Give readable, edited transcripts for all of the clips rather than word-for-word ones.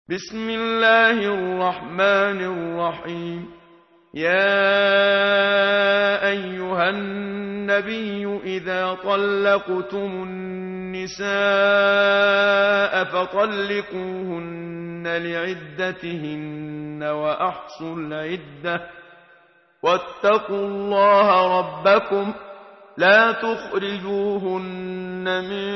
بسم الله الرحمن الرحيم. يا أيها النبي إذا طلقتم النساء فطلقوهن لعدتهن وأحصوا العدة واتقوا الله ربكم لا تخرجوهن من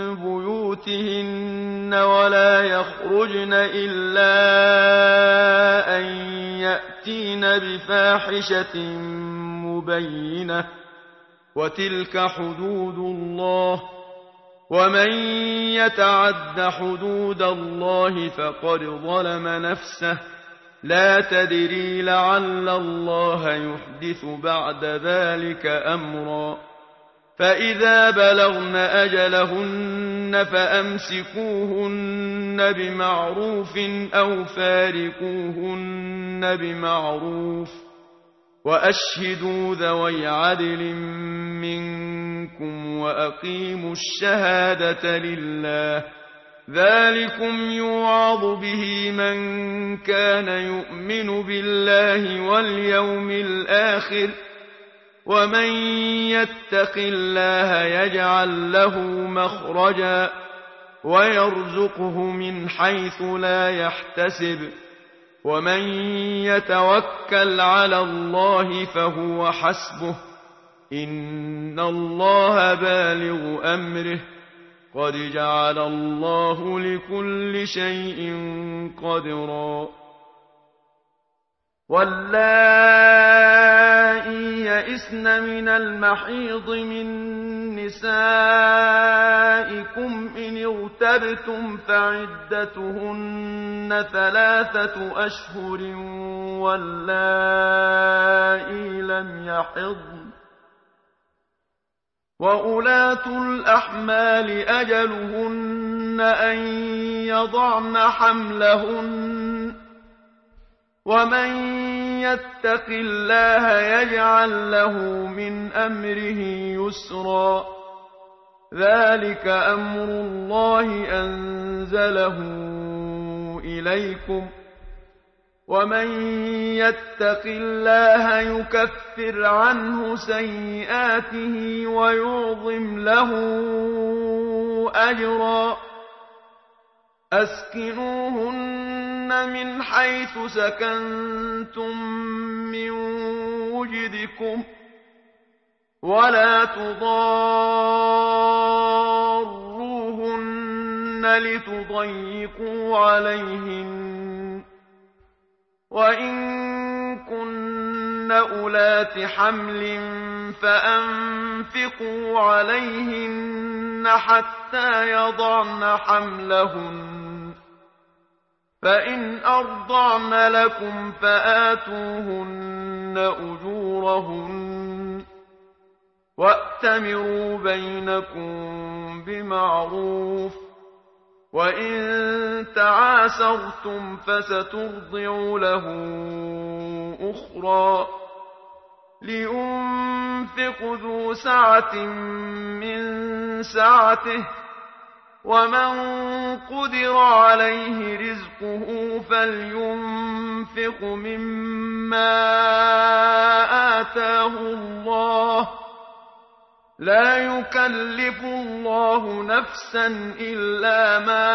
بيوتهن ولا يخرجن إلا أن يأتين بفاحشة مبينة وتلك حدود الله ومن يتعد حدود الله فقد ظلم نفسه لا تدري لعل الله يحدث بعد ذلك أمرا. فإذا بلغن أجلهن فأمسكوهن بمعروف أو فارقوهن بمعروف وأشهدوا ذوي عدل منكم وأقيموا الشهادة لله ذلكم يوعظ به من كان يؤمن بالله واليوم الآخر ومن يتق الله يجعل له مخرجا ويرزقه من حيث لا يحتسب ومن يتوكل على الله فهو حسبه إن الله بالغ أمره قد جعل الله لكل شيء قدرا. واللائي يئسن من المحيض من نسائكم إن ارتبتم فعدتهن 3 أشهر واللائي لم يحضن وأولاة الأحمال أجلهن أن يضعن حملهن ومن يتق الله يجعل له من أمره يسرا ذلك أمر الله أنزله إليكم ومن يتق الله يكفر عنه سيئاته ويعظم له أجرا. أسكنوهن من حيث سكنتم من وجدكم ولا تضاروهن لتضيقوا عليهن وإن كن أولات حمل فأنفقوا عليهن حتى يضعن حملهن فإن أرضعن لكم فآتوهن أجورهن وأتمروا بينكم بمعروف وإن تعاسرتم فسترضع له أخرى. لينفق ذو سعة من سعته ومن قدر عليه رزقه فلينفق مما آتاه الله لا يكلف الله نفسا إلا ما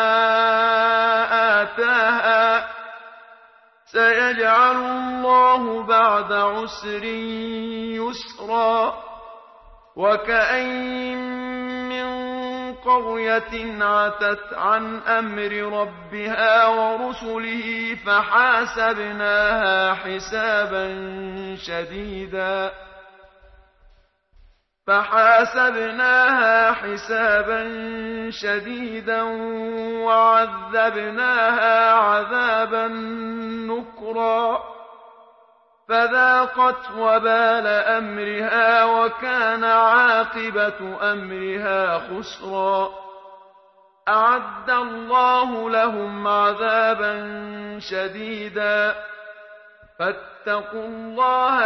آتاها سيجعل الله بعد عسر يسرا. وكأين من قرية عتت عن أمر ربها ورسله فحاسبناها حسابا شديدا وعذبناها عذابا نكرا فذاقت وبال أمرها وكان عاقبة أمرها خسرا. أعد الله لهم عذابا شديدا فاتقوا الله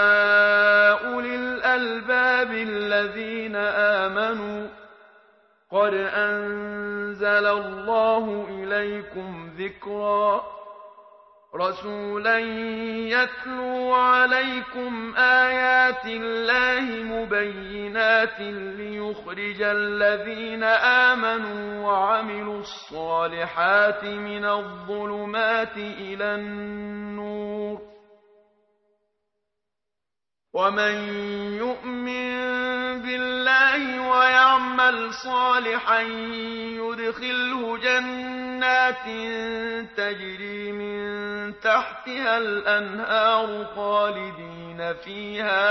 يا أولي الألباب الذين آمنوا قد أنزل الله إليكم ذكرا رسولا يتلو عليكم آيات الله مبينات ليخرج الذين آمنوا وعملوا الصالحات من الظلمات إلى النور ومن يؤمن بالله ويعمل صالحا يدخله جنات تجري من تحتها الأنهار خالدين فيها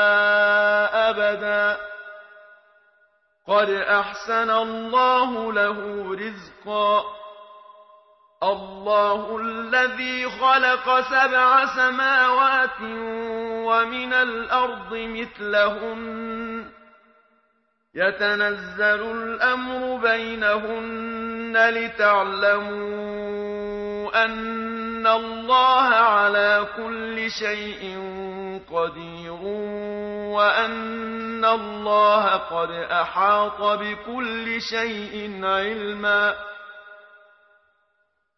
أبدا قد أحسن الله له رزقا الله الذي خلق 7 سماوات ومن الأرض مثلهن يتنزل الأمر بينهن لتعلموا أن الله على كل شيء قدير وأن الله قد أحاط بكل شيء علما